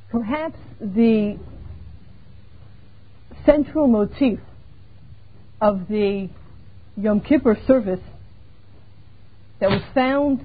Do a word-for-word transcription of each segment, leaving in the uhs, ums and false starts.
Perhaps the central motif of the Yom Kippur service that was found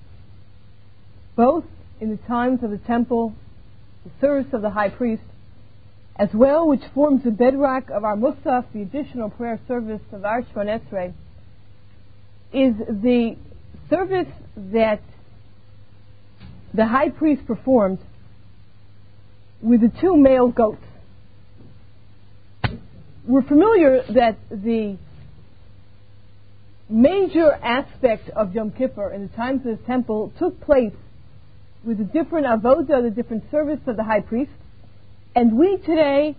both in the times of the temple, the service of the high priest, as well, which forms the bedrock of our Musaf, the additional prayer service of our Shemona Esrei, is the service that the high priest performed with the two male goats. We're familiar that the major aspect of Yom Kippur in the times of the temple took place with the different avodah, the different service of the high priest. And we today,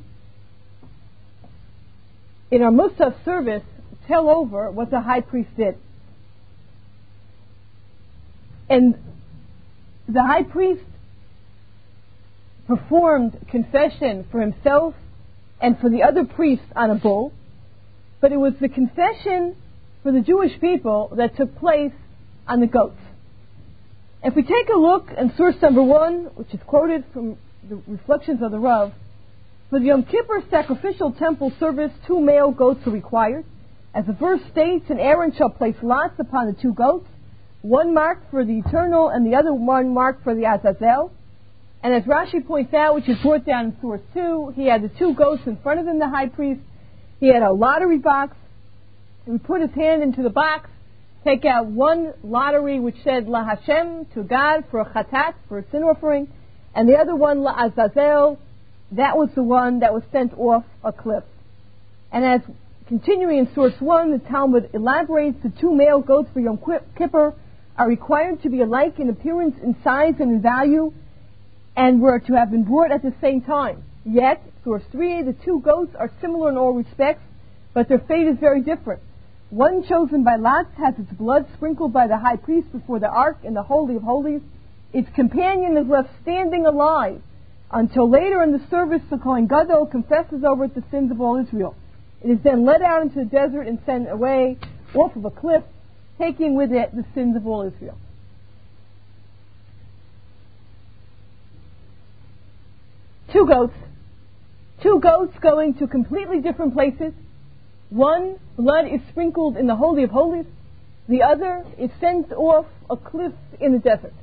in our Musaf service, tell over what the high priest did. And the high priest performed confession for himself and for the other priests on a bull, but it was the confession for the Jewish people that took place on the goats. If we take a look in source number one, which is quoted from the Reflections of the Rav, for the Yom Kippur sacrificial temple service, two male goats are required. As the verse states, and Aaron shall place lots upon the two goats, one marked for the eternal and the other one marked for the Azazel. And as Rashi points out, which is brought down in source two, he had the two goats in front of him, the high priest. He had a lottery box. He would put his hand into the box, take out one lottery which said La Hashem, to God, for a chatat, for a sin offering, and the other one, La Azazel, that was the one that was sent off a cliff. And as continuing in source one, the Talmud elaborates, the two male goats for Yom Kippur are required to be alike in appearance, in size, and in value, and were to have been brought at the same time. Yet, source three, the two goats are similar in all respects, but their fate is very different. One chosen by lots has its blood sprinkled by the high priest before the ark in the Holy of Holies. Its companion is left standing alive until later in the service the Kohen Gadol confesses over it the sins of all Israel. It is then led out into the desert and sent away off of a cliff, taking with it the sins of all Israel. Two goats. Two goats going to completely different places. One, blood is sprinkled in the Holy of Holies. The other is sent off a cliff in the desert.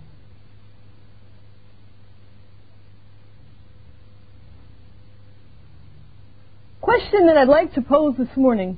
Question that I'd like to pose this morning.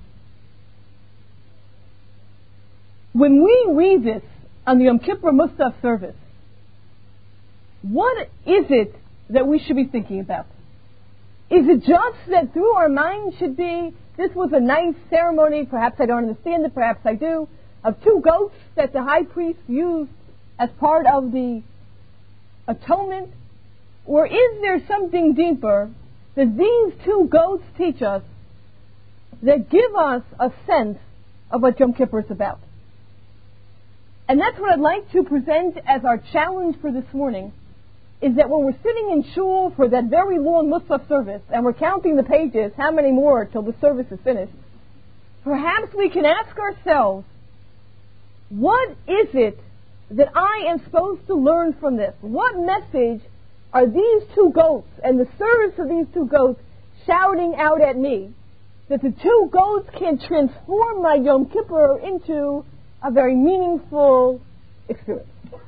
When we read this on the Yom Kippur Musaf service, what is it that we should be thinking about? Is it just that through our mind should be, this was a nice ceremony, perhaps I don't understand it, perhaps I do, of two goats that the high priest used as part of the atonement? Or is there something deeper that these two goats teach us that give us a sense of what Yom Kippur is about? And that's what I'd like to present as our challenge for this morning, is that when we're sitting in shul for that very long Musaf service and we're counting the pages, how many more till the service is finished, perhaps we can ask ourselves, what is it that I am supposed to learn from this? What message are these two goats and the service of these two goats shouting out at me, that the two goats can transform my Yom Kippur into a very meaningful experience?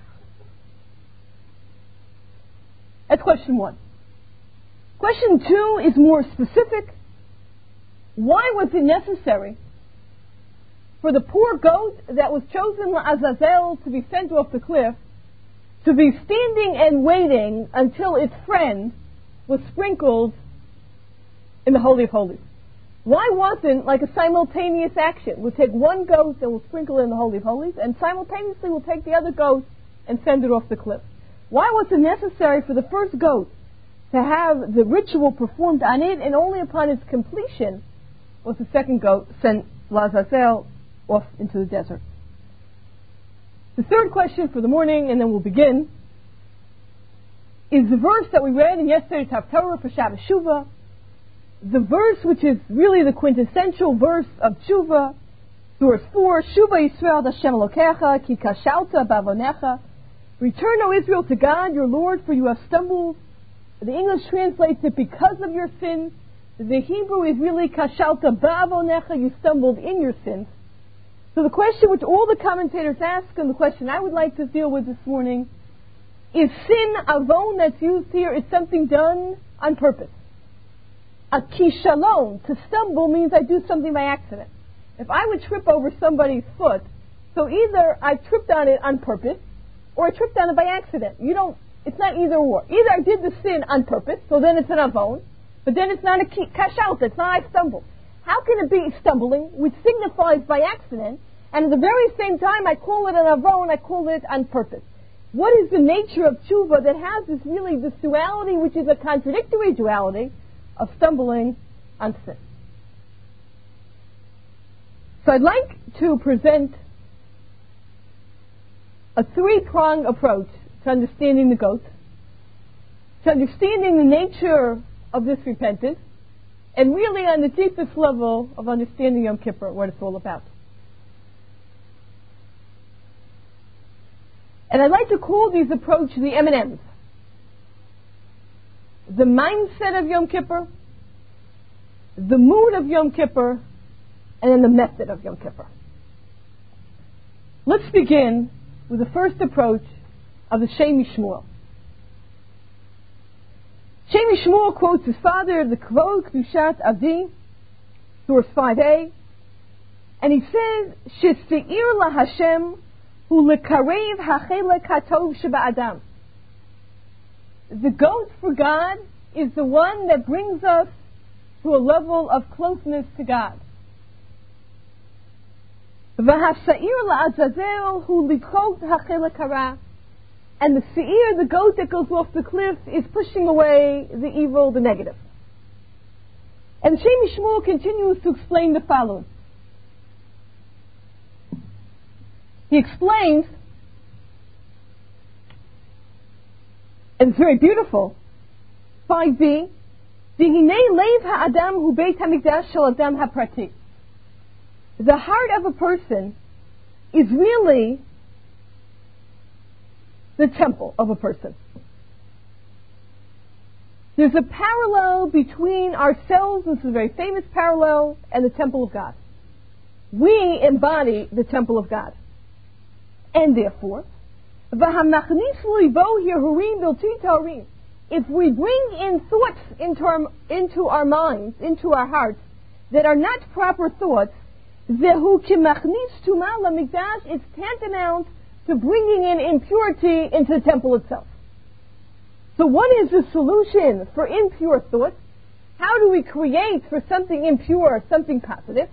That's question one. Question two is more specific. Why was it necessary for the poor goat that was chosen, Azazel, to be sent off the cliff, to be standing and waiting until its friend was sprinkled in the Holy of Holies? Why wasn't like a simultaneous action? We'll take one goat and we'll sprinkle it in the Holy of Holies, and simultaneously we'll take the other goat and send it off the cliff. Why was it necessary for the first goat to have the ritual performed on it, and only upon its completion was the second goat sent, Lazazel, off into the desert? The third question for the morning, and then we'll begin, is the verse that we read in yesterday's Haftarah for Shabbos Shuvah, the verse which is really the quintessential verse of Shuvah, source four, Shuvah Yisrael Hashem Elokecha, ki kashalta bavonecha. Return, O Israel, to God, your Lord, for you have stumbled. The English translates it because of your sins. The Hebrew is really kashalta ba'avonecha, you stumbled in your sins. So the question which all the commentators ask, and the question I would like to deal with this morning, is sin, avon that's used here, is something done on purpose. A kishalon, to stumble, means I do something by accident. If I would trip over somebody's foot, so either I tripped on it on purpose, or I tripped on it by accident. You don't, it's not either or. Either I did the sin on purpose, so then it's an avon, but then it's not a kashalta, it's not I stumbled. How can it be stumbling, which signifies by accident, and at the very same time I call it an avon, I call it on purpose? What is the nature of tshuva that has this really, this duality, which is a contradictory duality of stumbling on sin? So I'd like to present a three-pronged approach to understanding the goat, to understanding the nature of this repentance, and really on the deepest level of understanding Yom Kippur, what it's all about. And I'd like to call these approaches the M and M's. The mindset of Yom Kippur, the mood of Yom Kippur, and then the method of Yom Kippur. Let's begin with the first approach of the Shem MiShmuel. Shem MiShmuel quotes his father, the Kvod Kedushat Avi, source five A, and he says, Sheseir la Hashem hu lekarev hachelek hatov sheba'adam. The goat for God is the one that brings us to a level of closeness to God. V'ha'seir la Azazel hu likot hachelek hara. And the seir, the goat that goes off the cliff, is pushing away the evil, the negative. And Shem MiShmuel continues to explain the following. He explains, and it's very beautiful, five B, Dihinei leiv ha'adam hu beit hamikdash shel adam ha'prati. The heart of a person is really the temple of a person. There's a parallel between ourselves, this is a very famous parallel, and the temple of God. We embody the temple of God. And therefore, if we bring in thoughts into our, into our minds, into our hearts, that are not proper thoughts, it's tantamount to bringing in impurity into the temple itself. So what is the solution for impure thoughts? How do we create for something impure something positive?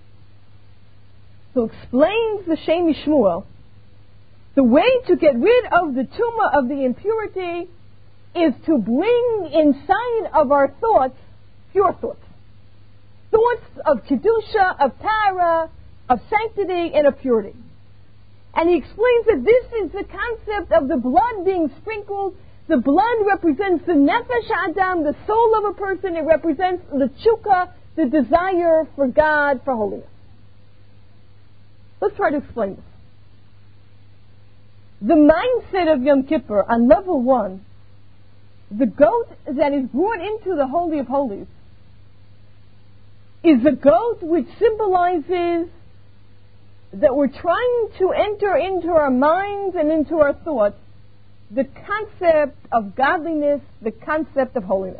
So explains the Shem MiShmuel, the way to get rid of the tumah of the impurity is to bring inside of our thoughts pure thoughts. Thoughts of kedusha, of tara, of sanctity, and of purity. And he explains that this is the concept of the blood being sprinkled. The blood represents the nefesh adam, the soul of a person. It represents the chukah, the desire for God, for holiness. Let's try to explain this. The mindset of Yom Kippur on level one, the goat that is brought into the Holy of Holies, is a goat which symbolizes that we're trying to enter into our minds and into our thoughts the concept of godliness, the concept of holiness.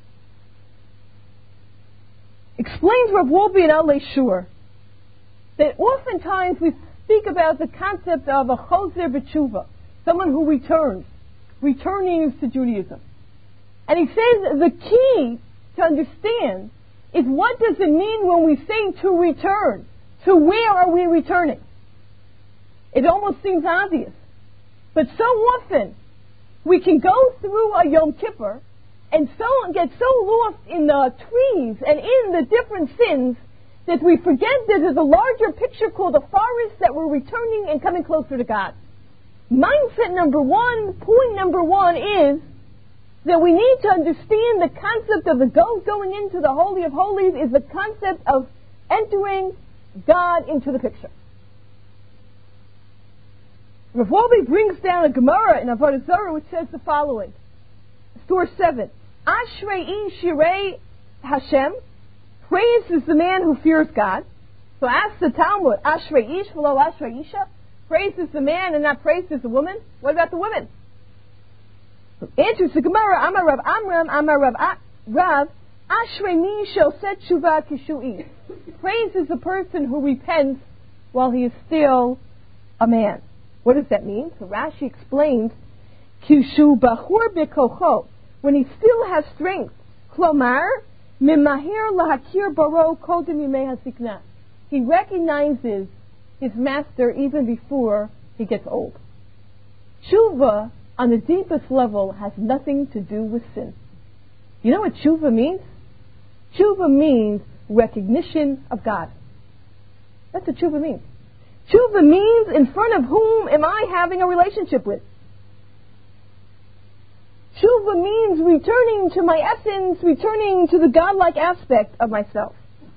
Explains Rav Wolbe and Alei Shur that oftentimes we speak about the concept of a choser b'tshuva, someone who returns, returning to Judaism. And he says the key to understand is what does it mean when we say to return? To where are we returning? It almost seems obvious. But so often, we can go through a Yom Kippur and so get so lost in the trees and in the different sins that we forget that there's a larger picture called a forest that we're returning and coming closer to God. Mindset number one, point number one is that we need to understand the concept of the goat going into the Holy of Holies is the concept of entering God into the picture. Rav Wolbe brings down a Gemara in Avodah Zarah which says the following. Source seven. Ashrei Shirei Hashem. Praise is the man who fears God. So ask the Talmud, Ashrei Ish v'lo Ashrei Isha. Praise is the man and not praise is the woman. What about the women? So answers the Gemara, Amar Rav Amram, Amar Rav Rav, Ashrei mi shoseh tshuva kishu'i. Praise is the person who repents while he is still a man. What does that mean? So Rashi explains, Kishu bachur bekocho, when he still has strength. Klomar, mimahir lahakir baro kodem yimei hasikna. He recognizes his master even before he gets old. Tshuva, on the deepest level, has nothing to do with sin. You know what tshuva means? Tshuva means recognition of God. That's what tshuva means. Tshuva means in front of whom am I having a relationship with? Tshuva means returning to my essence, returning to the godlike aspect of myself.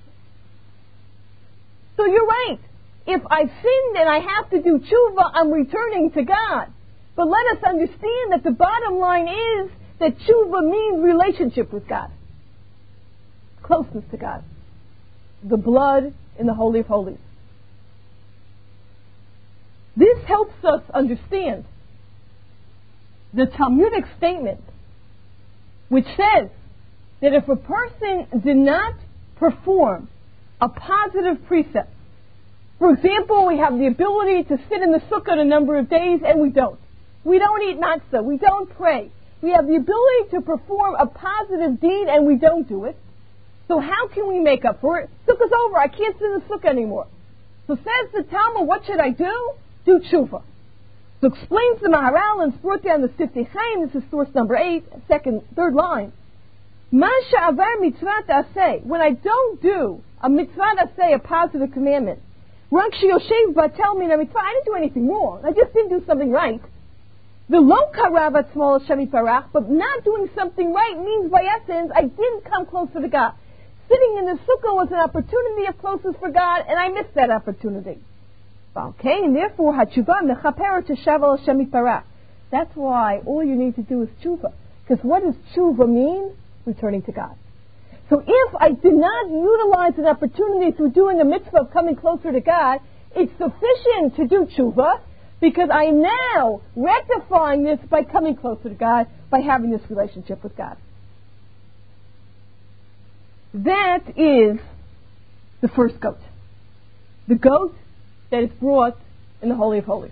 So you're right. If I've sinned and I have to do tshuva, I'm returning to God. But let us understand that the bottom line is that tshuva means relationship with God. Closeness to God. The blood in the Holy of Holies. This helps us understand the Talmudic statement which says that if a person did not perform a positive precept, for example, we have the ability to sit in the sukkah a number of days and we don't. We don't eat matzah. We don't pray. We have the ability to perform a positive deed and we don't do it. So how can we make up for it? Sukkah's over. I can't sit in the sukkah anymore. So says the Talmud, what should I do? Do tshuva. So explains the Maharal and brought down the Siftei Chaim. This is source number eight, second, third line. Ma sha'avar mitzvah aseh. When I don't do a mitzvah aseh, a positive commandment, Rak sheyoshev batel min mitzvah. I didn't do anything wrong. I just didn't do something right. The lo karav atzmo Hashem yiparach, but not doing something right means by essence I didn't come closer to God. Sitting in the sukkah was an opportunity of closeness for God, and I missed that opportunity. Okay, and therefore, hatshuva mechaper teshav Hashem yiparach. That's why all you need to do is tshuva. Because what does tshuva mean? Returning to God. So if I did not utilize an opportunity through doing a mitzvah of coming closer to God, it's sufficient to do tshuva because I am now rectifying this by coming closer to God, by having this relationship with God. That is the first goat. The goat that is brought in the Holy of Holies.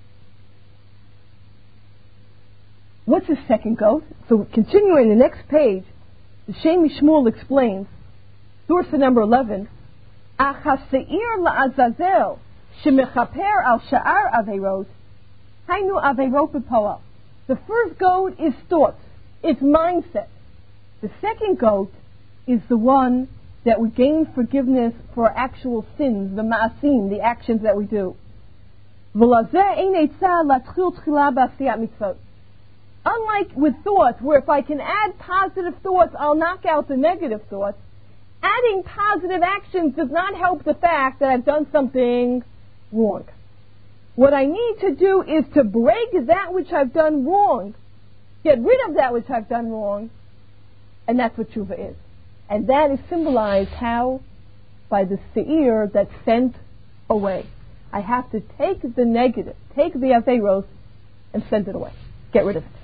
What's the second goat? So continuing the next page, the Shem MiShmuel explains, source number eleven, Achaseir la'azazel shemechaper al sha'ar aveirot, hainu aveirot b'poel. The first goat is thoughts, it's mindset. The second goat is the one that we gain forgiveness for actual sins, the ma'asim, the actions that we do. V'lazeh ein eitzah latchil tchila b'asiyat mitzvot. Unlike with thoughts, where if I can add positive thoughts, I'll knock out the negative thoughts, adding positive actions does not help the fact that I've done something wrong. What I need to do is to break that which I've done wrong, get rid of that which I've done wrong, and that's what tshuva is. And that is symbolized how? By the seir that's sent away. I have to take the negative, take the averos, and send it away. Get rid of it.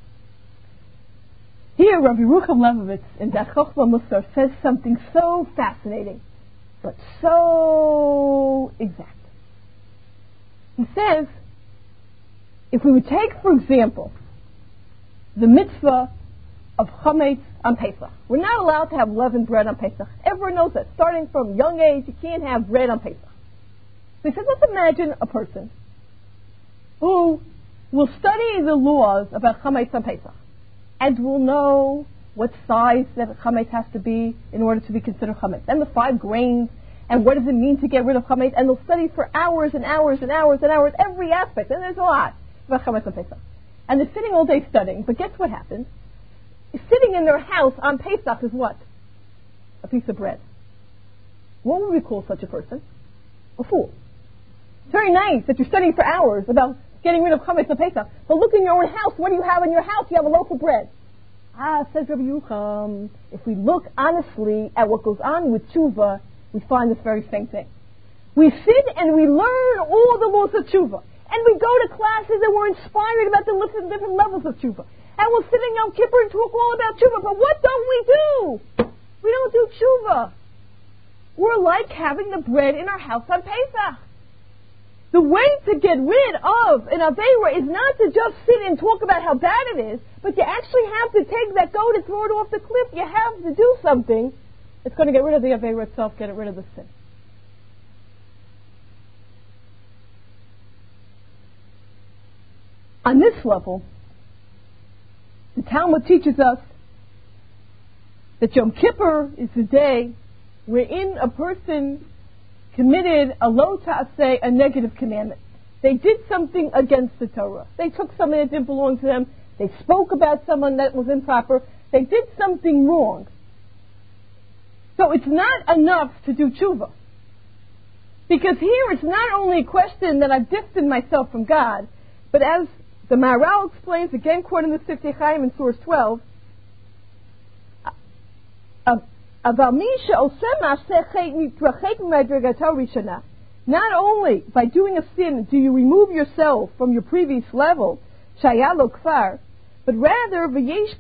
Here, Rabbi Yerucham Levovitz in Das Chochmah Musar says something so fascinating, but so exact. He says, if we would take, for example, the mitzvah of chametz on Pesach. We're not allowed to have leavened bread on Pesach. Everyone knows that. Starting from young age, you can't have bread on Pesach. So he says, let's imagine a person who will study the laws about chametz on Pesach and will know what size that chametz has to be in order to be considered chametz, and the five grains, and what does it mean to get rid of chametz, and they'll study for hours and hours and hours and hours every aspect, and there's a lot about chametz on Pesach. And they're sitting all day studying, but guess what happens? Sitting in their house on Pesach is what? A piece of bread. What would we call such a person? A fool. It's very nice that you're studying for hours about getting rid of chametz on Pesach, but look in your own house. What do you have in your house? You have a loaf of bread. Ah, says Rabbi Yucham, if we look honestly at what goes on with tshuva, we find this very same thing. We sit and we learn all the laws of tshuva. And we go to classes and we're inspired about the different, different levels of tshuva. And we'll sit in Yom Kippur and talk all about tshuva. But what don't we do? We don't do tshuva. We're like having the bread in our house on Pesach. The way to get rid of an Aveira is not to just sit and talk about how bad it is, but you actually have to take that goat and throw it off the cliff. You have to do something that's going to get rid of the Aveira itself, get rid of the sin. On this level, the Talmud teaches us that Yom Kippur is the day wherein a person committed a lo ta'aseh, a negative commandment. They did something against the Torah. They took something that didn't belong to them. They spoke about someone that was improper. They did something wrong. So it's not enough to do tshuva. Because here it's not only a question that I've distanced myself from God, but as the Maharal explains, again quoting the Siftei Chaim in source twelve, not only by doing a sin do you remove yourself from your previous level, but rather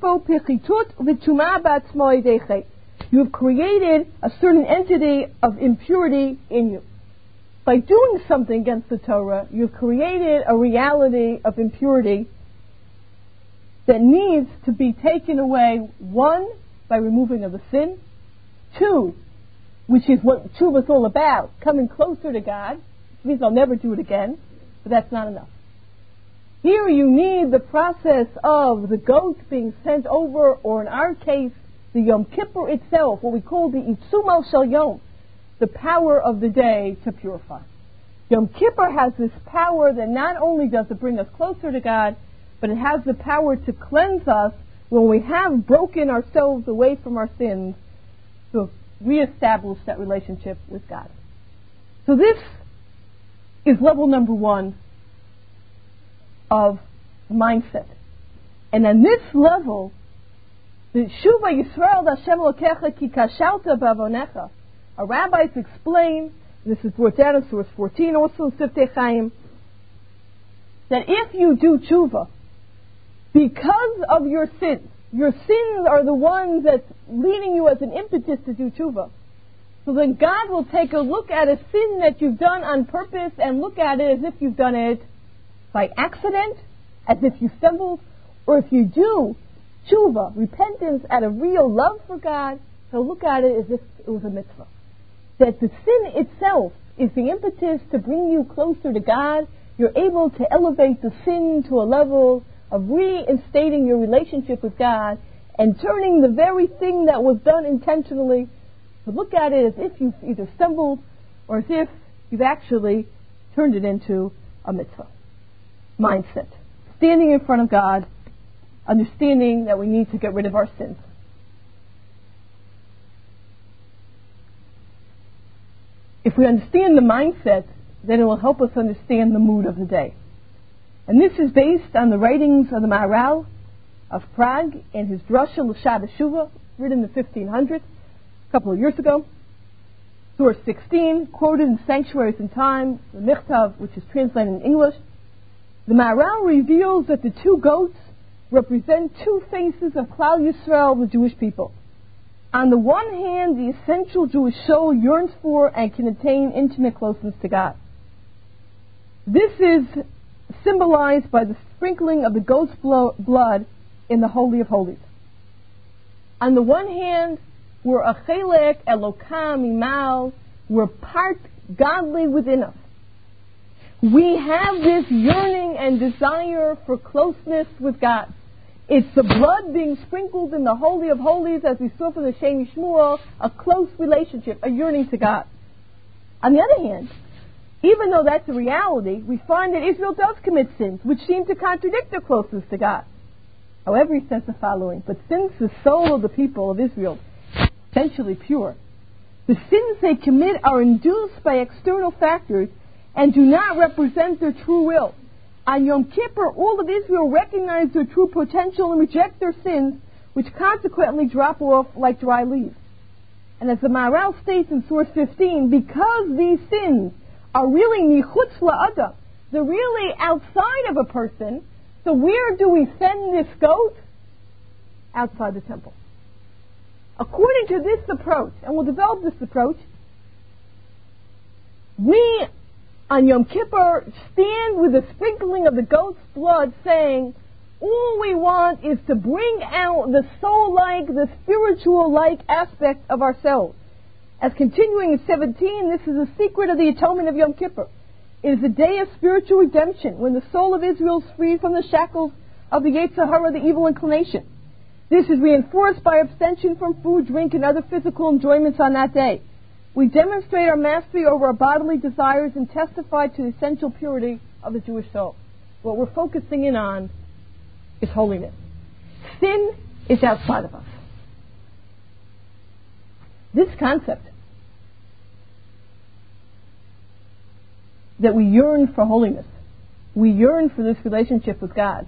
you have created a certain entity of impurity in you. By doing something against the Torah, you've created a reality of impurity that needs to be taken away, one, by removing of the sin, two, which is what tshuva is all about, coming closer to God, which means I'll never do it again, but that's not enough. Here you need the process of the goat being sent over, or in our case, the Yom Kippur itself, what we call the Itzumo Shel Yom, the power of the day to purify. Yom Kippur has this power that not only does it bring us closer to God, but it has the power to cleanse us when we have broken ourselves away from our sins, to reestablish that relationship with God. So this is level number one of mindset. And on this level, the Shuva Yisrael Hashem Elokecha Ki Kashalta Bavonecha, our rabbis explain, this is brought down in source fourteen, also in Siftei Chaim, that if you do tshuva, because of your sins, your sins are the ones that's leading you as an impetus to do tshuva. So then God will take a look at a sin that you've done on purpose and look at it as if you've done it by accident, as if you stumbled, or if you do tshuva, repentance out of real love for God, he'll look at it as if it was a mitzvah. That the sin itself is the impetus to bring you closer to God. You're able to elevate the sin to a level of reinstating your relationship with God and turning the very thing that was done intentionally, to look at it as if you've either stumbled or as if you've actually turned it into a mitzvah. Mindset. Standing in front of God, understanding that we need to get rid of our sins. If we understand the mindset, then it will help us understand the mood of the day. And this is based on the writings of the Maharal of Prague and his Drasha L'Shabbat Shuvah, written in the fifteen hundreds, a couple of years ago. Source sixteen, quoted in Sanctuaries in Time, the Michtav, which is translated in English. The Maharal reveals that the two goats represent two faces of Klal Yisrael, the Jewish people. On the one hand, the essential Jewish soul yearns for and can attain intimate closeness to God. This is symbolized by the sprinkling of the goat's blood in the Holy of Holies. On the one hand, we're a chelek elokam imal, we're part godly within us. We have this yearning and desire for closeness with God. It's the blood being sprinkled in the Holy of Holies, as we saw from the Shem Yishmuel, a close relationship, a yearning to God. On the other hand, even though that's a reality, we find that Israel does commit sins, which seem to contradict their closeness to God. However, he says the following: but since the soul of the people of Israel is essentially pure, the sins they commit are induced by external factors and do not represent their true will. On Yom Kippur, all of Israel recognize their true potential and reject their sins, which consequently drop off like dry leaves. And as the Maharal states in source fifteen, because these sins are really nichutz la'adam, they're really outside of a person, so where do we send this goat? Outside the temple. According to this approach, and we'll develop this approach, we on Yom Kippur stand with the sprinkling of the goat's blood saying, all we want is to bring out the soul-like, the spiritual-like aspect of ourselves. As continuing in seventeen, this is the secret of the atonement of Yom Kippur. It is a day of spiritual redemption when the soul of Israel is freed from the shackles of the Yetzer Hara, the evil inclination. This is reinforced by abstention from food, drink, and other physical enjoyments on that day. We demonstrate our mastery over our bodily desires and testify to the essential purity of the Jewish soul. What we're focusing in on is holiness. Sin is outside of us. This concept that we yearn for holiness, we yearn for this relationship with God,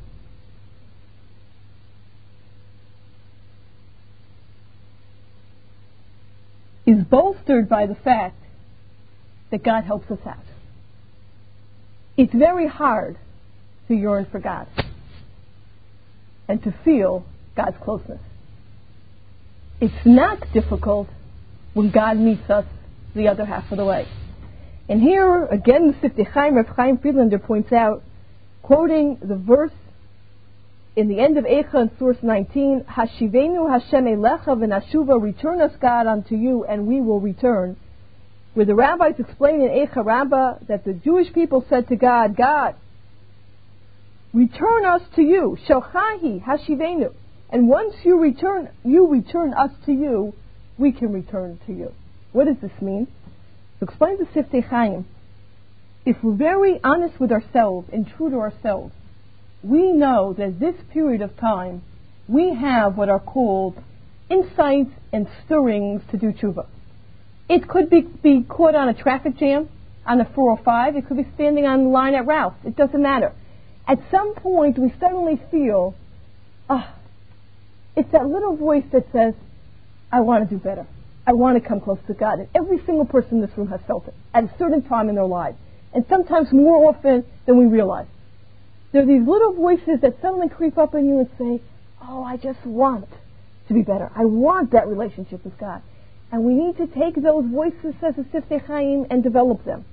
is bolstered by the fact that God helps us out. It's very hard to yearn for God and to feel God's closeness. It's not difficult when God meets us the other half of the way. And here, again, the Siftei Chaim, Rav Chaim Friedlander points out, quoting the verse in the end of Eicha in source nineteen, Hashivenu Hashem Elecha v'nashuva, return us God unto you and we will return, where the rabbis explain in Eicha Rabbah that the Jewish people said to God, God, return us to you, Shochahi Hashivenu, and once you return, you return us to you, we can return to you. What does this mean? To explain the Siftei Chaim, if we're very honest with ourselves and true to ourselves, we know that this period of time we have what are called insights and stirrings to do tshuva. It could be, be caught on a traffic jam on the four oh five. It could be standing on the line at Ralph's. It doesn't matter. At some point we suddenly feel, ah, it's that little voice that says, I want to do better. I want to come close to God. And every single person in this room has felt it at a certain time in their lives. And sometimes more often than we realize. There are these little voices that suddenly creep up in you and say, oh, I just want to be better. I want that relationship with God. And we need to take those voices, says the Siftei Chaim, and develop them.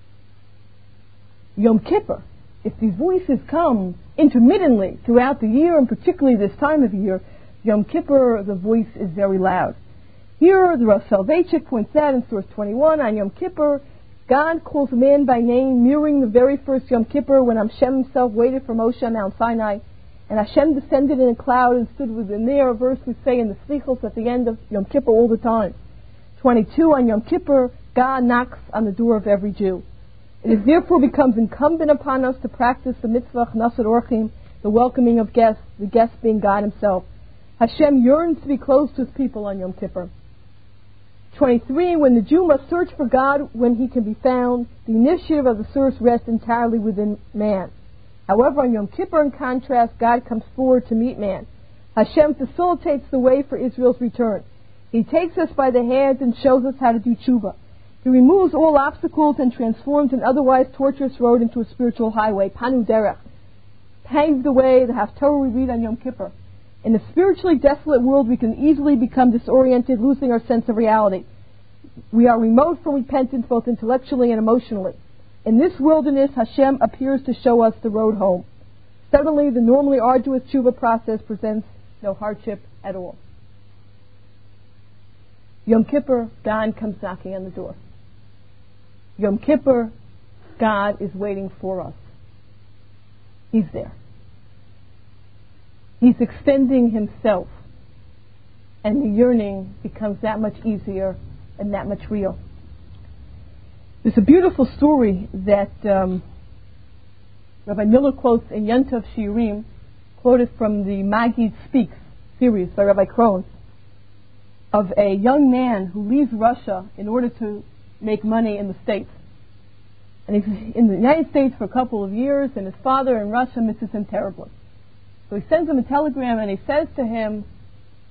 Yom Kippur, if these voices come intermittently throughout the year, and particularly this time of year, Yom Kippur, the voice is very loud. Here, the Rav Soloveitchik points out in source twenty-one, on Yom Kippur, God calls man by name, mirroring the very first Yom Kippur when Hashem himself waited for Moshe on Mount Sinai, and Hashem descended in a cloud and stood within there, a verse we say in the Slichos at the end of Yom Kippur all the time. twenty-two, on Yom Kippur, God knocks on the door of every Jew. It is therefore becomes incumbent upon us to practice the mitzvah Chnasat Orchim, the welcoming of guests, the guest being God himself. Hashem yearns to be close to his people on Yom Kippur. twenty-three, when the Jew must search for God when he can be found, the initiative of the search rests entirely within man. However, on Yom Kippur, in contrast, God comes forward to meet man. Hashem facilitates the way for Israel's return. He takes us by the hand and shows us how to do tshuva. He removes all obstacles and transforms an otherwise tortuous road into a spiritual highway, Panu Derech. Paves the way, the Haftorah we read on Yom Kippur. In a spiritually desolate world, we can easily become disoriented, losing our sense of reality. We are remote from repentance, both intellectually and emotionally. In this wilderness, Hashem appears to show us the road home. Suddenly, the normally arduous tshuva process presents no hardship at all. Yom Kippur, God comes knocking on the door. Yom Kippur, God is waiting for us. He's there. He's extending himself, and the yearning becomes that much easier and that much real. There's a beautiful story that um, Rabbi Miller quotes in Yontif Shiurim, quoted from the Maggid Speaks series by Rabbi Krohn, of a young man who leaves Russia in order to make money in the States. And he's in the United States for a couple of years, and his father in Russia misses him terribly. So he sends him a telegram and he says to him,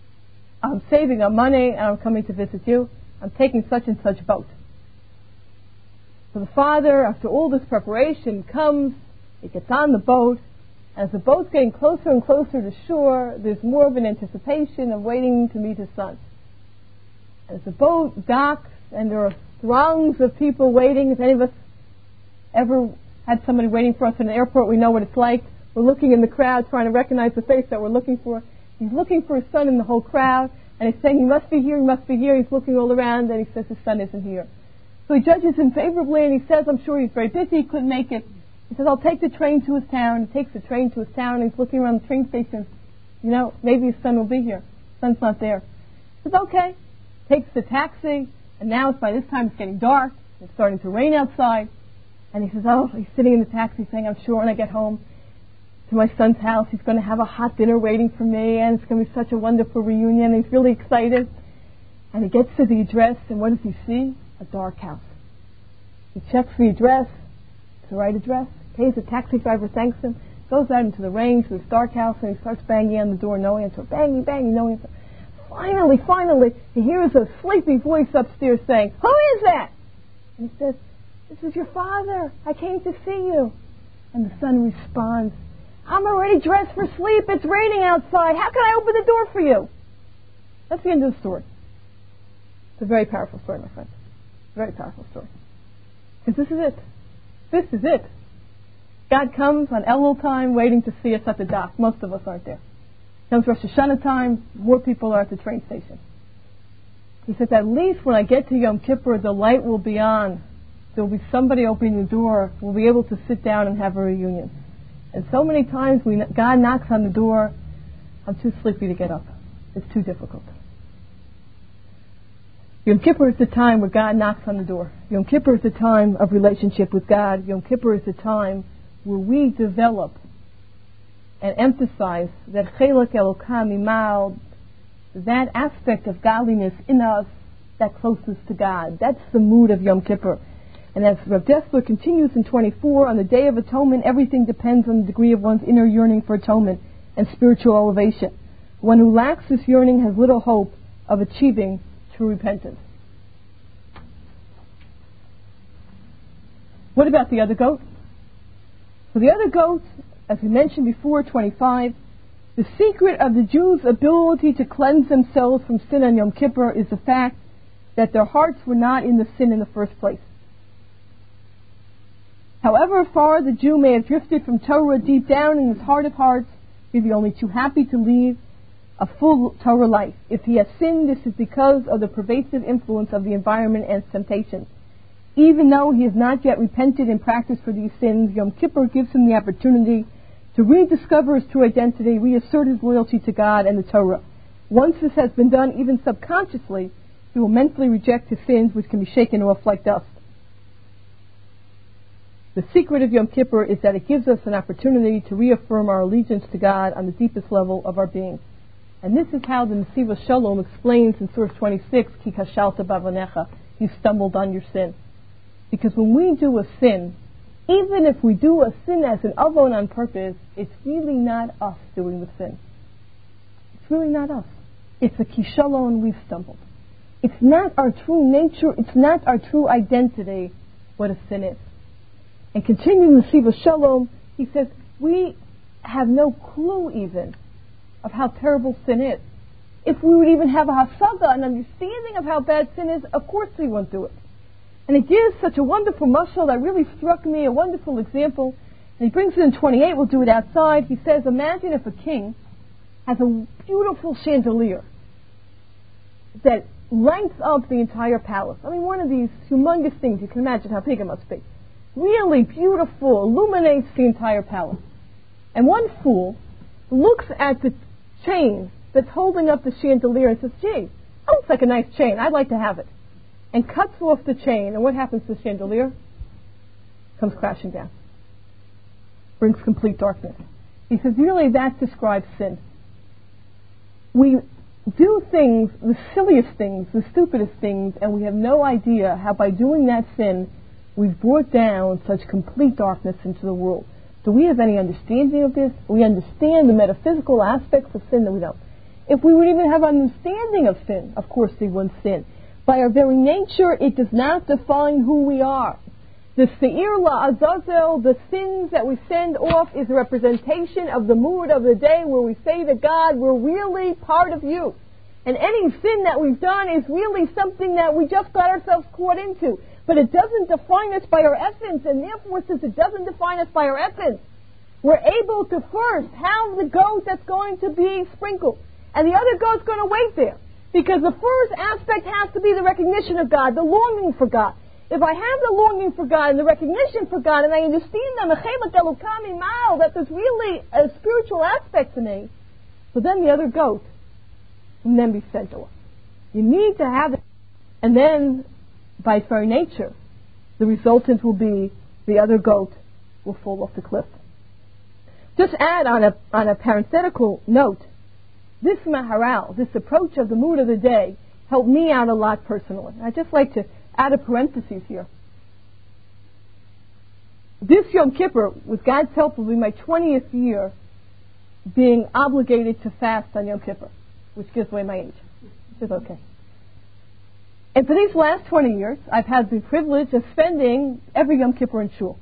I'm saving up money and I'm coming to visit you. I'm taking such and such boat. So the father, after all this preparation, comes, he gets on the boat. As the boat's getting closer and closer to shore, there's more of an anticipation of waiting to meet his son. As the boat docks and there are throngs of people waiting, if any of us ever had somebody waiting for us in an airport, we know what it's like. We're looking in the crowd trying to recognize the face that we're looking for. He's looking for his son in the whole crowd, and he's saying, he must be here, he must be here. He's looking all around, and he says his son isn't here. So he judges him favorably, and he says, I'm sure he's very busy, he couldn't make it. He says, I'll take the train to his town. He takes the train to his town, and he's looking around the train station. You know, maybe his son will be here. His son's not there. He says, okay. Takes the taxi, and now it's by this time it's getting dark. It's starting to rain outside. And he says, oh, he's sitting in the taxi saying, I'm sure when I get home to my son's house, he's going to have a hot dinner waiting for me, and it's going to be such a wonderful reunion. And he's really excited. And he gets to the address, and what does he see? A dark house. He checks the address. It's the right address. Pays the taxi driver, thanks him, goes out into the rain to this dark house, and he starts banging on the door, no answer. Banging, banging, no answer. Finally, finally, he hears a sleepy voice upstairs saying, who is that? And he says, this is your father. I came to see you. And the son responds, I'm already dressed for sleep. It's raining outside. How can I open the door for you? That's the end of the story. It's a very powerful story, my friends. Very powerful story. Because this is it. This is it. God comes on Elul time waiting to see us at the dock. Most of us aren't there. Comes Rosh Hashanah time, more people are at the train station. He says, at least when I get to Yom Kippur, the light will be on. There will be somebody opening the door. We'll be able to sit down and have a reunion. And so many times we, God knocks on the door, I'm too sleepy to get up. It's too difficult. Yom Kippur is the time where God knocks on the door. Yom Kippur is the time of relationship with God. Yom Kippur is the time where we develop and emphasize that Chelek Elokam Imal, that aspect of godliness in us that closest to God. That's the mood of Yom Kippur. And as Rav Dessler continues in twenty-four, on the Day of Atonement, everything depends on the degree of one's inner yearning for atonement and spiritual elevation. One who lacks this yearning has little hope of achieving true repentance. What about the other goat? For the other goat, as we mentioned before, twenty-five, the secret of the Jews' ability to cleanse themselves from sin on Yom Kippur is the fact that their hearts were not in the sin in the first place. However far the Jew may have drifted from Torah, deep down in his heart of hearts, he'd be only too happy to lead a full Torah life. If he has sinned, this is because of the pervasive influence of the environment and temptations. Even though he has not yet repented and practiced for these sins, Yom Kippur gives him the opportunity to rediscover his true identity, reassert his loyalty to God and the Torah. Once this has been done, even subconsciously, he will mentally reject his sins, which can be shaken off like dust. The secret of Yom Kippur is that it gives us an opportunity to reaffirm our allegiance to God on the deepest level of our being. And this is how the Nesivos Shalom explains in Source twenty-six, Ki kashalta bavonecha, you stumbled on your sin. Because when we do a sin, even if we do a sin as an avon on purpose, it's really not us doing the sin. It's really not us. It's a kishalon, we've stumbled. It's not our true nature, it's not our true identity what a sin is. And continuing the Nesivos Shalom, he says, we have no clue even of how terrible sin is. If we would even have a hasaga, an understanding of how bad sin is, of course we won't do it. And he gives such a wonderful mashal that really struck me, a wonderful example. And he brings it in twenty-eight, we'll do it outside. He says, imagine if a king has a beautiful chandelier that lights up the entire palace. I mean, one of these humongous things, you can imagine how big it must be. Really beautiful, illuminates the entire palace. And one fool looks at the chain that's holding up the chandelier and says, gee, that looks like a nice chain, I'd like to have it. And cuts off the chain, and what happens to the chandelier? Comes crashing down. Brings complete darkness. He says, really, that describes sin. We do things, the silliest things, the stupidest things, and we have no idea how by doing that sin, we've brought down such complete darkness into the world. Do we have any understanding of this? We understand the metaphysical aspects of sin that we don't. If we would even have understanding of sin, of course we wouldn't sin. By our very nature, it does not define who we are. The Seir La'azazel, the sins that we send off, is a representation of the mood of the day where we say to God, we're really part of you. And any sin that we've done is really something that we just got ourselves caught into. But it doesn't define us by our essence, and therefore, since it doesn't define us by our essence, we're able to first have the goat that's going to be sprinkled, and the other goat's going to wait there. Because the first aspect has to be the recognition of God, the longing for God. If I have the longing for God and the recognition for God, and I understand that there's really a spiritual aspect to me, so then the other goat can then be sent off. You need to have it. And then, by its very nature, the resultant will be the other goat will fall off the cliff. Just add on a, on a parenthetical note, this Maharal, this approach of the mood of the day, helped me out a lot personally. I'd just like to add a parenthesis here. This Yom Kippur, with God's help, will be my twentieth year being obligated to fast on Yom Kippur, which gives away my age, which is okay. And for these last twenty years, I've had the privilege of spending every Yom Kippur in shul.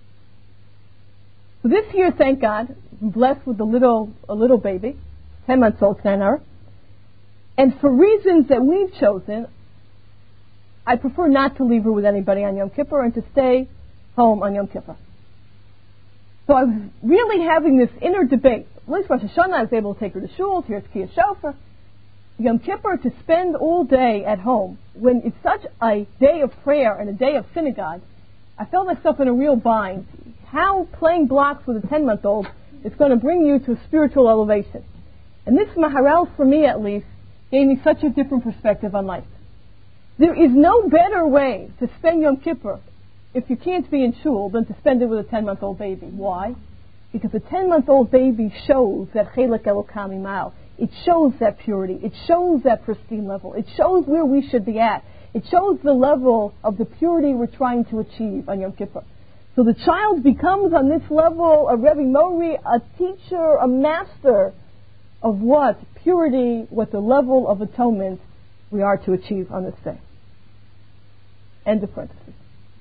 So this year, thank God, I'm blessed with a little, a little baby, ten months old, Knanar. And for reasons that we've chosen, I prefer not to leave her with anybody on Yom Kippur and to stay home on Yom Kippur. So I was really having this inner debate. At least Rosh Hashanah, I was able to take her to shul, to hear Tkiyah Shofar. Yom Kippur, to spend all day at home, when it's such a day of prayer and a day of synagogue, I felt myself in a real bind. How playing blocks with a ten-month-old is going to bring you to a spiritual elevation. And this Maharal, for me at least, gave me such a different perspective on life. There is no better way to spend Yom Kippur, if you can't be in shul, than to spend it with a ten-month-old baby. Why? Because a ten-month-old baby shows that Chelek Elokam Imal. It shows that purity. It shows that pristine level. It shows where we should be at. It shows the level of the purity we're trying to achieve on Yom Kippur. So the child becomes on this level a Rebbe Mori, a teacher, a master of what purity, what the level of atonement we are to achieve on this day. End of parenthesis.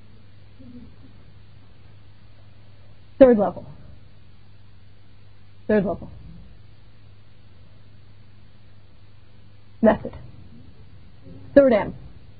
Third level. Third level. Method. Third M.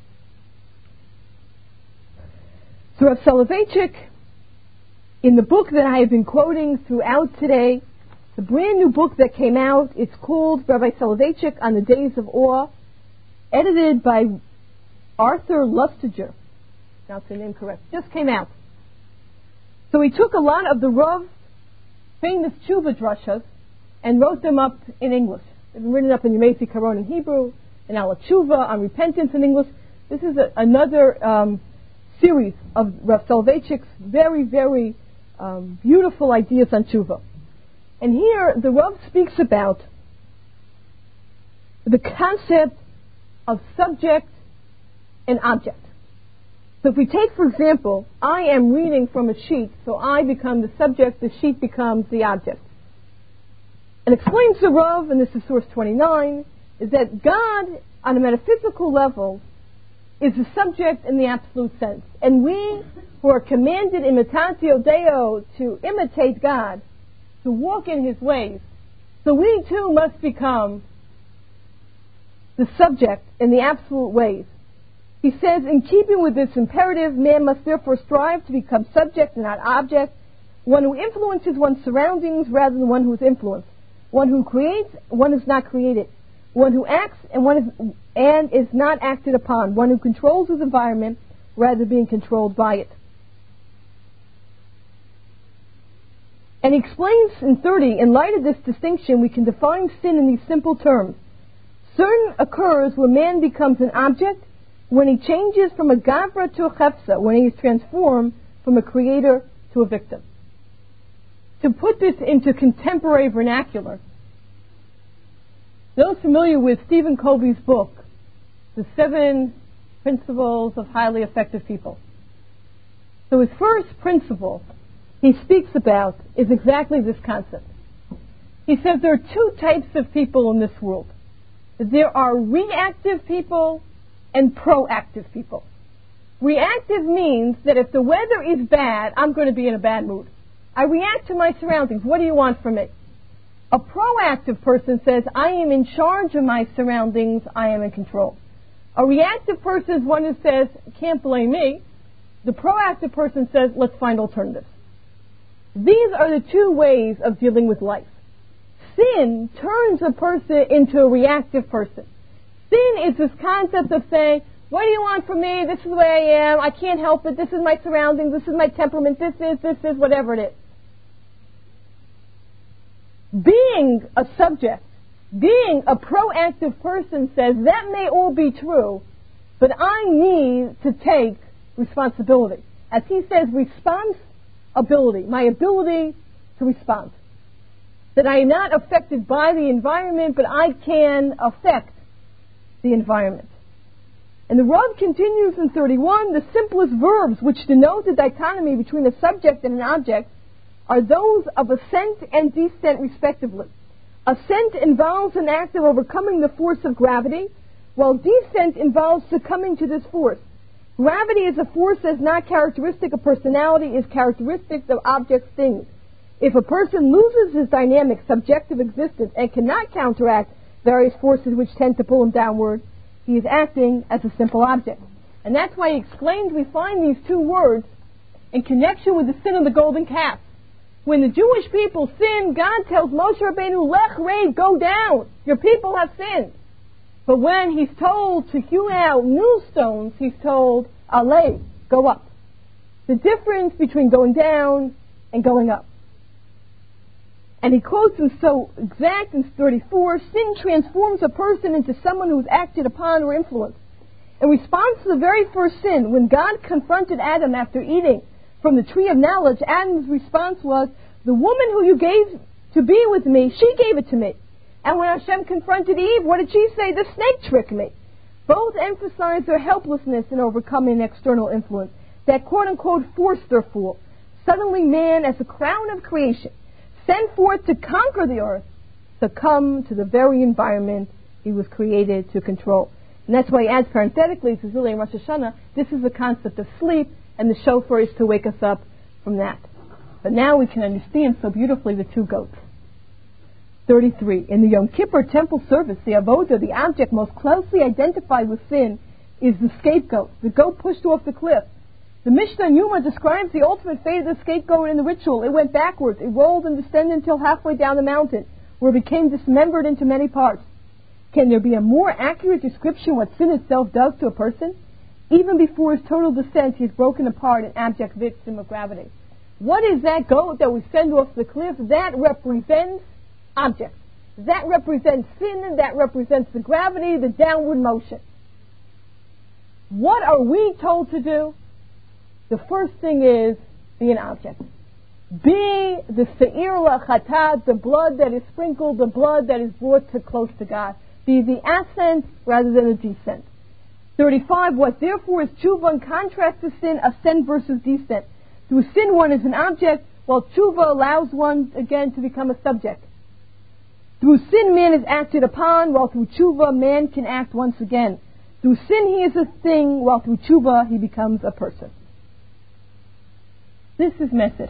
So Rav Soloveitchik, in the book that I have been quoting throughout today, the brand new book that came out, it's called Rabbi Soloveitchik on the Days of Awe, edited by Arthur Lustiger. Now it's the name correct. Just came out. So he took a lot of the Rav's famous tshuva drashas and wrote them up in English. They've been written up in Yemesi Karon in Hebrew, and Ala Tshuva on repentance in English. This is a, another um, series of Rav Soloveitchik's very, very um, beautiful ideas on tshuva. And here the Rav speaks about the concept of subject and object. So if we take, for example, I am reading from a sheet, so I become the subject, the sheet becomes the object. And explains the Rav, and this is source twenty-nine, is that God, on a metaphysical level, is the subject in the absolute sense. And we, who are commanded imitatio Deo to imitate God, to walk in His ways, so we too must become the subject in the absolute ways. He says, in keeping with this imperative, man must therefore strive to become subject and not object, one who influences one's surroundings rather than one who is influenced, one who creates, one who is not created, one who acts and one is, and is not acted upon, one who controls his environment rather than being controlled by it. And he explains in thirty, in light of this distinction, we can define sin in these simple terms. Sin occurs when man becomes an object, when he changes from a gavra to a chefsa, when he is transformed from a creator to a victim. To put this into contemporary vernacular, those familiar with Stephen Covey's book, The Seven Principles of Highly Effective People. So his first principle he speaks about is exactly this concept. He says there are two types of people in this world. there are reactive people and proactive people. Reactive means that if the weather is bad, I'm going to be in a bad mood. I react to my surroundings. What do you want from me? A proactive person says, I am in charge of my surroundings. I am in control. A reactive person is one who says, can't blame me. The proactive person says, let's find alternatives. These are the two ways of dealing with life. Sin turns a person into a reactive person. Sin is this concept of saying, what do you want from me? This is the way I am. I can't help it. This is my surroundings. This is my temperament. This is, this is, whatever it is. Being a subject, being a proactive person says, that may all be true, but I need to take responsibility. As he says, responsibility, my ability to respond. That I am not affected by the environment, but I can affect the environment. And the Rav continues in thirty-one, the simplest verbs which denote the dichotomy between a subject and an object are those of ascent and descent respectively. Ascent involves an act of overcoming the force of gravity, while descent involves succumbing to this force. Gravity is a force that is not characteristic of personality, is characteristic of objects, things. If a person loses his dynamic, subjective existence and cannot counteract various forces which tend to pull him downward, he is acting as a simple object. And that's why he explains we find these two words in connection with the sin of the golden calf. When the Jewish people sin, God tells Moshe Rabbeinu, Lech Reid, go down. Your people have sinned. But when he's told to hew out new stones, he's told, Alei, go up. The difference between going down and going up. And he quotes him so exact in thirty-four, sin transforms a person into someone who is acted upon or influenced. In response to the very first sin, when God confronted Adam after eating from the tree of knowledge, Adam's response was, the woman who you gave to be with me, she gave it to me. And when Hashem confronted Eve, what did she say? The snake tricked me. Both emphasize their helplessness in overcoming external influence that quote-unquote forced their fall. Suddenly man, as a crown of creation, sent forth to conquer the earth, succumb to the very environment he was created to control. And that's why he adds parenthetically, this is really in Rosh Hashanah, this is the concept of sleep, and the shofar is to wake us up from that. But now we can understand so beautifully the two goats. thirty-three. In the Yom Kippur temple service, the avodah, the object most closely identified with sin, is the scapegoat, the goat pushed off the cliff. The Mishnah Yuma describes the ultimate fate of the scapegoat in the ritual. It went backwards. It rolled and descended until halfway down the mountain, where it became dismembered into many parts. Can there be a more accurate description what sin itself does to a person? Even before his total descent, he is broken apart, an abject victim of gravity. What is that goat that we send off the cliff? That represents objects. That represents sin. That represents the gravity, the downward motion. What are we told to do? The first thing is, be an object. Be the se'ir la'chatat, the blood that is sprinkled, the blood that is brought to close to God. Be the ascent rather than a descent. thirty-five, what therefore is tshuva in contrast to sin, ascent versus descent. Through sin one is an object, while tshuva allows one again to become a subject. Through sin man is acted upon, while through tshuva man can act once again. Through sin he is a thing, while through tshuva he becomes a person. This is method.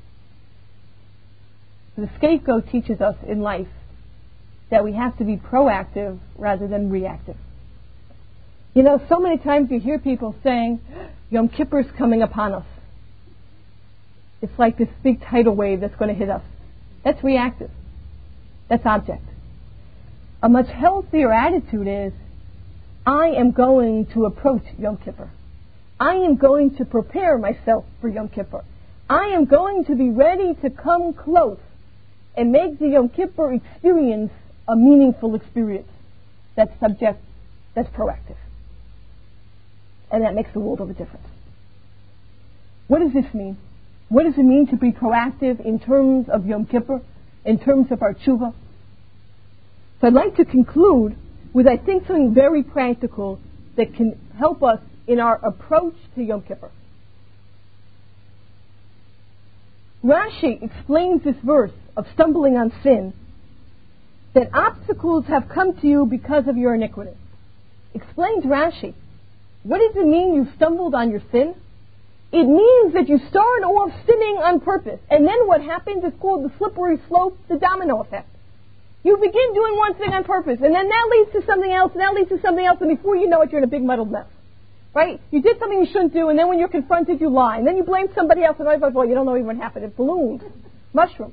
The scapegoat teaches us in life that we have to be proactive rather than reactive. You know, so many times you hear people saying, Yom Kippur's coming upon us. It's like this big tidal wave that's going to hit us. That's reactive. That's object. A much healthier attitude is, I am going to approach Yom Kippur. I am going to prepare myself for Yom Kippur. I am going to be ready to come close and make the Yom Kippur experience a meaningful experience. That's subject, that's proactive. And that makes a world of a difference. What does this mean? What does it mean to be proactive in terms of Yom Kippur, in terms of our tshuva? So I'd like to conclude with, I think, something very practical that can help us in our approach to Yom Kippur. Rashi explains this verse of stumbling on sin that obstacles have come to you because of your iniquity. Explains Rashi. What does it mean you stumbled on your sin? It means that you start off sinning on purpose. And then what happens is called the slippery slope, the domino effect. You begin doing one thing on purpose, and then that leads to something else, and that leads to something else, and before you know it, you're in a big muddled mess. Right? You did something you shouldn't do, and then when you're confronted, you lie. And then you blame somebody else, and oh, boy, you don't know even what happened. It ballooned. Mushroom.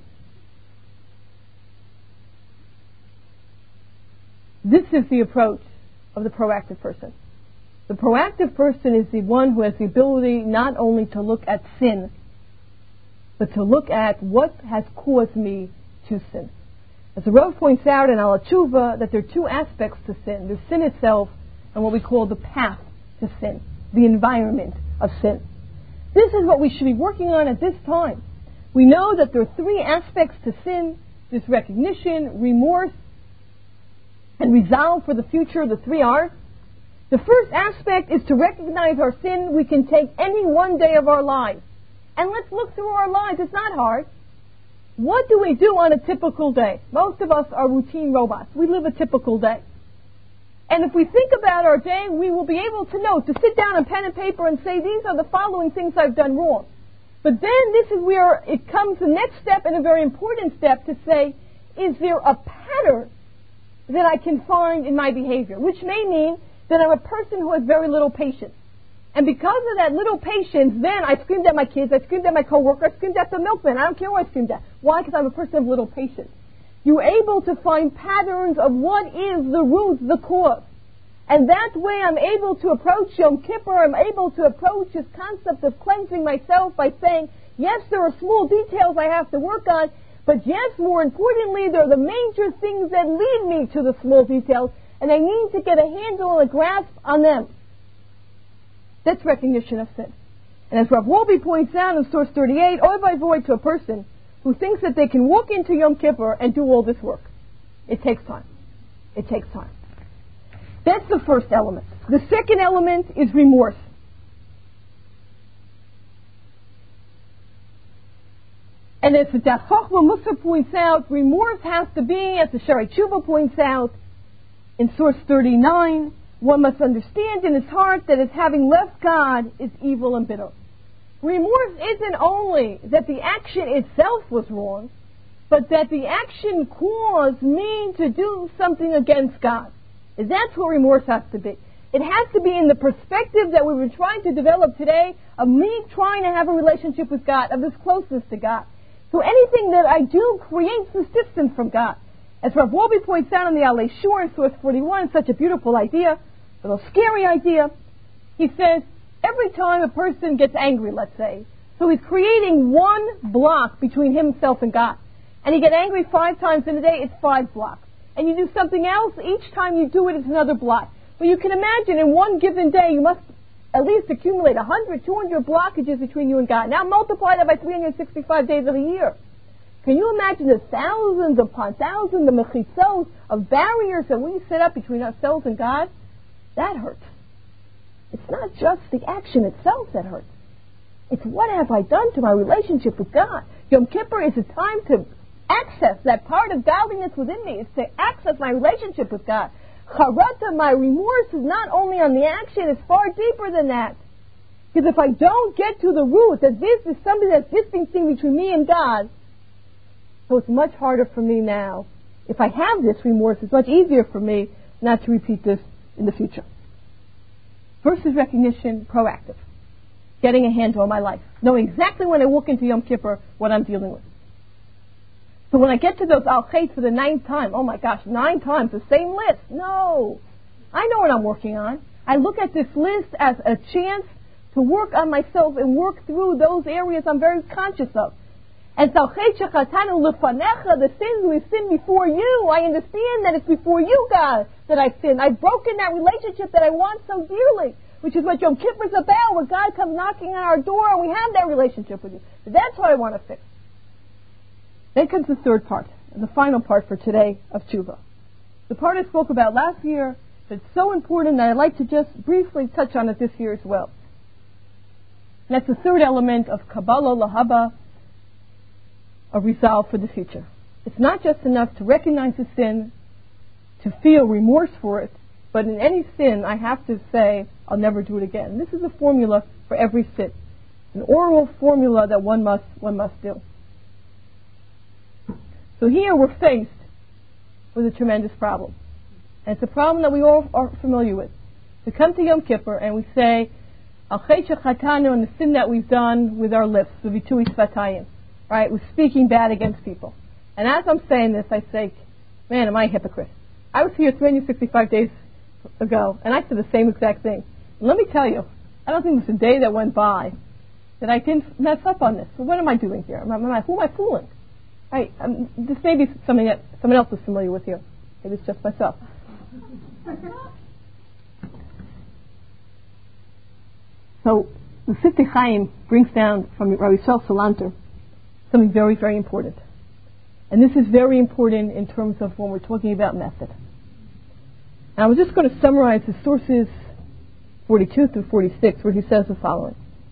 This is the approach of the proactive person. The proactive person is the one who has the ability not only to look at sin, but to look at what has caused me to sin. As the Rav points out in Al Tshuva, that there are two aspects to sin. There's sin itself and what we call the path to sin, the environment of sin. This is what we should be working on at this time. We know that there are three aspects to sin. There's recognition, remorse, and resolve for the future, the three R's. The first aspect is to recognize our sin. We can take any one day of our lives. And let's look through our lives. It's not hard. What do we do on a typical day? Most of us are routine robots. We live a typical day. And if we think about our day, we will be able to know, to sit down on pen and paper and say, these are the following things I've done wrong. But then this is where it comes the next step, and a very important step, to say, is there a pattern that I can find in my behavior? Which may mean that I'm a person who has very little patience. And because of that little patience, then I screamed at my kids, I screamed at my coworker, I screamed at the milkman. I don't care what I screamed at. Why? Because I'm a person of little patience. You're able to find patterns of what is the root, the cause. And that way I'm able to approach Yom Kippur, I'm able to approach this concept of cleansing myself by saying, yes, there are small details I have to work on, but yes, more importantly, there are the major things that lead me to the small details, and I need to get a handle and a grasp on them. That's recognition of sin. And as Rav Wolbe points out in source thirty-eight, oy vey voy to a person who thinks that they can walk into Yom Kippur and do all this work. It takes time. It takes time. That's the first element. The second element is remorse. And as the Das Chochmah Musar points out, remorse has to be, as the Shaarei Tshuva points out, in source thirty-nine, one must understand in his heart that his having left God is evil and bitter. Remorse isn't only that the action itself was wrong, but that the action caused me to do something against God. That's what remorse has to be. It has to be in the perspective that we've been trying to develop today of me trying to have a relationship with God, of this closeness to God. So anything that I do creates this distance from God. As Rav Wolbe points out in the Alei Shur in source forty-one, it's such a beautiful idea, a little scary idea. He says, every time a person gets angry, let's say, so he's creating one block between himself and God. And he gets angry five times in a day, it's five blocks. And you do something else, each time you do it, it's another block. But you can imagine in one given day, you must at least accumulate one hundred, two hundred blockages between you and God. Now multiply that by three hundred sixty-five days of the year. Can you imagine the thousands upon thousands of mechitzos, of barriers that we set up between ourselves and God? That hurts. It's not just the action itself that hurts. It's what have I done to my relationship with God. Yom Kippur is a time to access that part of godliness within me. It's to access my relationship with God. Charata, my remorse, is not only on the action, it's far deeper than that. Because if I don't get to the root that this is something that's distancing between me and God, so it's much harder for me now. If I have this remorse, it's much easier for me not to repeat this in the future. First is recognition, proactive. Getting a handle on my life. Knowing exactly when I walk into Yom Kippur what I'm dealing with. So when I get to those al-chait for the ninth time, oh my gosh, nine times, the same list. No. I know what I'm working on. I look at this list as a chance to work on myself and work through those areas I'm very conscious of. And the sins we've sinned before you, I understand that it's before you, God, that I've sinned. I've broken that relationship that I want so dearly, which is what Yom Kippur's about, where God comes knocking on our door and we have that relationship with you. So that's what I want to fix. Then comes the third part, and the final part for today of Tshuva. The part I spoke about last year that's so important that I'd like to just briefly touch on it this year as well. And that's the third element of Kabbalah Lahaba, a resolve for the future. It's not just enough to recognize the sin, to feel remorse for it, but in any sin, I have to say, I'll never do it again. This is a formula for every sin. An oral formula that one must one must do. So here we're faced with a tremendous problem. And it's a problem that we all are familiar with. We come to Yom Kippur and we say, Al Chet Shechatanu, and the sin that we've done with our lips, the Vitui Svatayim, right? We're speaking bad against people. And as I'm saying this, I say, man, am I a hypocrite? I was here three hundred sixty-five days ago, and I said the same exact thing. And let me tell you, I don't think there's a day that went by that I didn't mess up on this. So what am I doing here? Am I, am I, who am I fooling? I, um, this may be something that someone else is familiar with here. Maybe it's just myself. So the Siftei Chaim brings down from Rabbi Yisrael Salanter something very, very important. And this is very important in terms of when we're talking about method. And I was just going to summarize the sources forty-two through forty-six, where he says the following.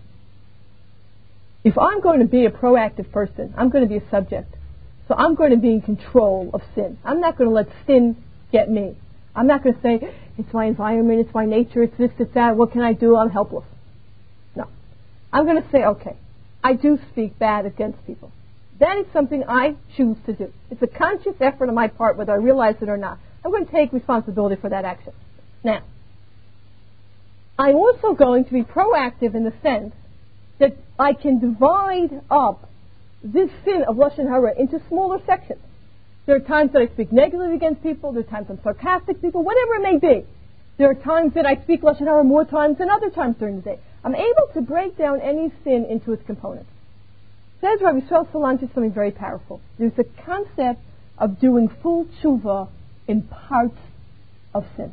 If I'm going to be a proactive person, I'm going to be a subject. So I'm going to be in control of sin. I'm not going to let sin get me. I'm not going to say, it's my environment, it's my nature, it's this, it's that, what can I do? I'm helpless. No. I'm going to say, okay, I do speak bad against people. That is something I choose to do. It's a conscious effort on my part, whether I realize it or not. I'm going to take responsibility for that action. Now, I'm also going to be proactive in the sense that I can divide up this sin of Lashon Hara into smaller sections. There are times that I speak negatively against people. There are times I'm sarcastic to people, whatever it may be. There are times that I speak Lashon Hara more times than other times during the day. I'm able to break down any sin into its components. Says Rabbi Yisrael Salanter something very powerful. There's a concept of doing full tshuva in parts of sin.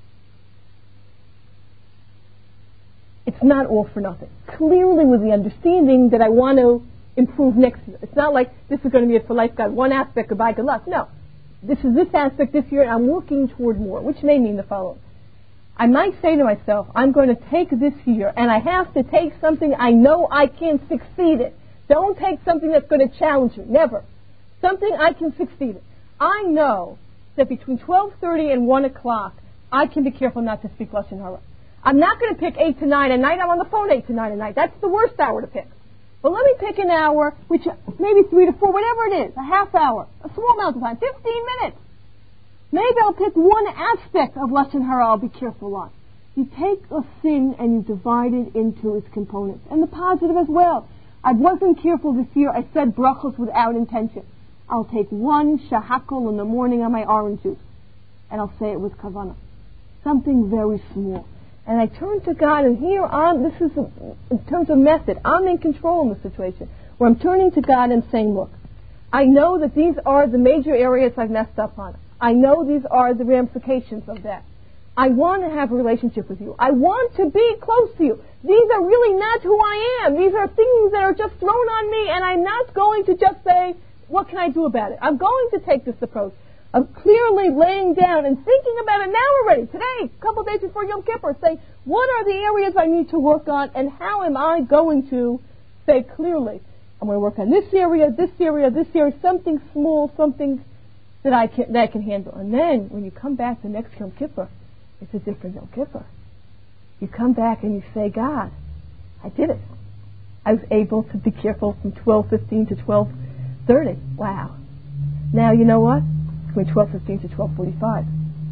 It's not all for nothing. Clearly with the understanding that I want to improve next year. It's not like this is going to be it for life, God, one aspect, goodbye, good luck. No. This is this aspect this year, and I'm working toward more, which may mean the following. I might say to myself, I'm going to take this year, and I have to take something I know I can succeed in. Don't take something that's going to challenge you. Never. Something I can succeed in. I know that between twelve thirty and one o'clock, I can be careful not to speak Lashon Hara. I'm not going to pick eight to nine at night. I'm on the phone eight to nine at night. That's the worst hour to pick. But let me pick an hour, which maybe three to four, whatever it is, a half hour, a small amount of time, fifteen minutes. Maybe I'll pick one aspect of Lashon Hara I'll be careful on. You take a sin and you divide it into its components. And the positive as well. I wasn't careful this year. I said brachos without intention. I'll take one shahakol in the morning on my orange juice. And I'll say it with kavanah. Something very small. And I turn to God, and here I'm, this is, a, in terms of method, I'm in control in the situation, where I'm turning to God and saying, look, I know that these are the major areas I've messed up on. I know these are the ramifications of that. I want to have a relationship with you. I want to be close to you. These are really not who I am. These are things that are just thrown on me, and I'm not going to just say, what can I do about it? I'm going to take this approach of clearly laying down and thinking about it now already, today, a couple of days before Yom Kippur, saying, what are the areas I need to work on, and how am I going to say clearly, I'm going to work on this area, this area, this area, something small, something that I can, that I can handle. And then, when you come back the next Yom Kippur, it's a different Yom Kippur. You come back and you say, God, I did it. I was able to be careful from twelve fifteen to twelve thirty. Wow. Now, you know what? Between twelve fifteen to twelve forty-five.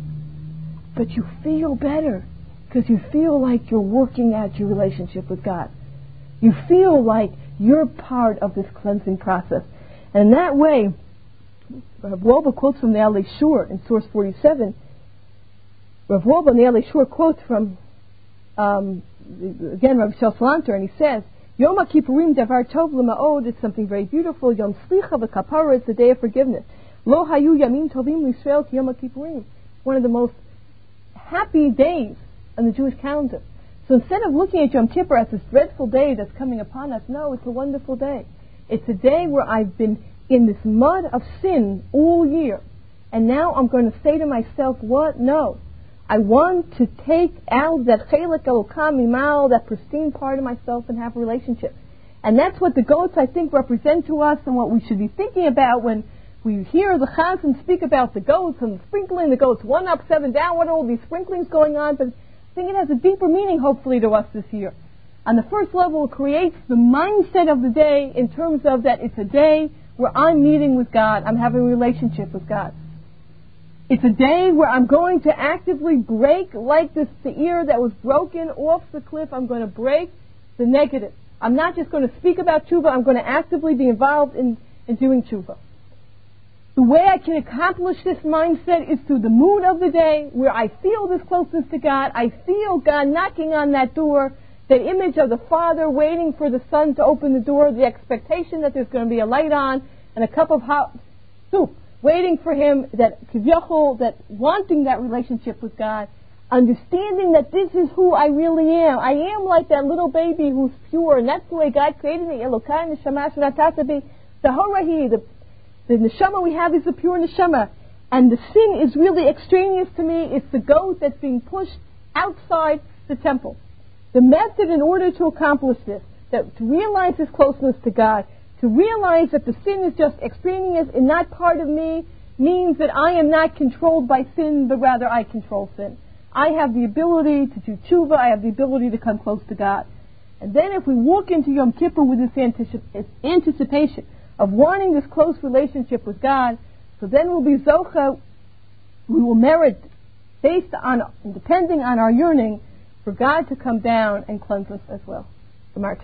But you feel better because you feel like you're working at your relationship with God. You feel like you're part of this cleansing process. And in that way, Rav Wolbe quotes from the Alei Shur in source forty-seven. Rav Wolbe in the Alei Shur quotes from, um, again, Rav Yisrael Salanter, and he says, Yom HaKippurim davar tov l'ma'od is something very beautiful. Yom Slicha v'Kapara is the day of forgiveness. Lo hayu yamim tovim l'Yisrael ki Yom HaKippurim. One of the most happy days on the Jewish calendar. So instead of looking at Yom Kippur as this dreadful day that's coming upon us, no, it's a wonderful day. It's a day where I've been in this mud of sin all year. And now I'm going to say to myself, what? No. I want to take out that chelik elokam mimal, that pristine part of myself, and have a relationship. And that's what the goats, I think, represent to us, and what we should be thinking about when we hear the Chazan speak about the goats and sprinkling the goats one up, seven down, what are all these sprinklings going on? But I think it has a deeper meaning, hopefully, to us this year. On the first level, it creates the mindset of the day in terms of that it's a day where I'm meeting with God, I'm having a relationship with God. It's a day where I'm going to actively break, like this seir that was broken off the cliff, I'm going to break the negative. I'm not just going to speak about tshuva, I'm going to actively be involved in, in doing tshuva. The way I can accomplish this mindset is through the mood of the day, where I feel this closeness to God, I feel God knocking on that door, that image of the Father waiting for the Son to open the door, the expectation that there's going to be a light on and a cup of hot soup, waiting for Him, that kivyachol, that wanting that relationship with God, understanding that this is who I really am. I am like that little baby who's pure, and that's the way God created me. Elokai neshama shenatasabi tahorahi. The the neshama we have is the pure neshama, and the sin is really extraneous to me. It's the goat that's being pushed outside the temple. The method in order to accomplish this, that to realize this closeness to God, to realize that the sin is just extraneous and not part of me, means that I am not controlled by sin, but rather I control sin. I have the ability to do tshuva, I have the ability to come close to God. And then if we walk into Yom Kippur with this anticip- anticipation of wanting this close relationship with God, so then we'll be zocha, we will merit, based on, depending on our yearning, for God to come down and cleanse us as well.